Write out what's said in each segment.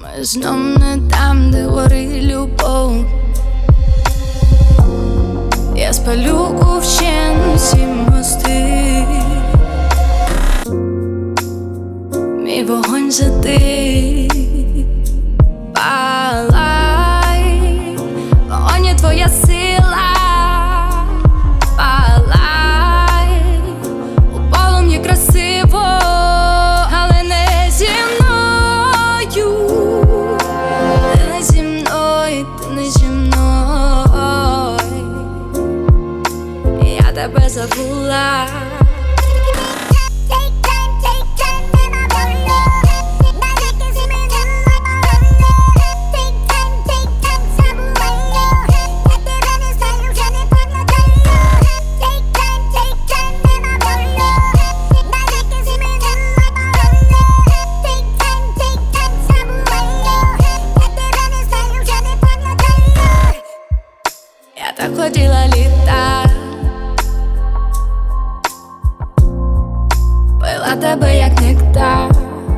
Ми знов не там, де горить любов. Я спалю вщент всі мости, мій вогонь затих. Палай, вогонь є твоя сила. Палай, у полум'ї красиво, але не зі мною. Ти не зі мною, ти не зі мною. Я тебе забула. Я так хотіла літа, пила тебе як нектар.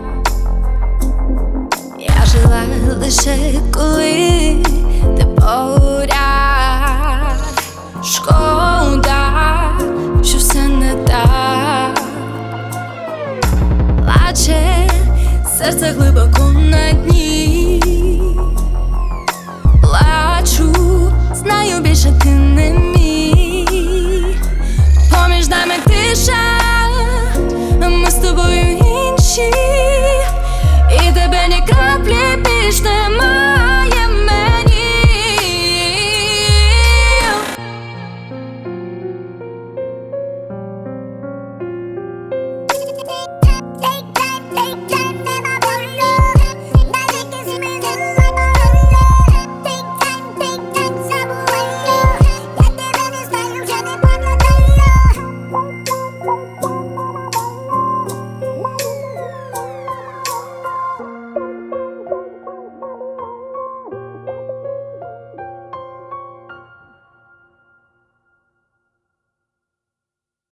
Я жила лише коли ти поряд. Шкода, що все не так. Плаче серце глибоко на дні. Плачу, знаю, більше ти не мій. Поміж нами тиша, а ми з тобою інші. І тебе ні краплі більш не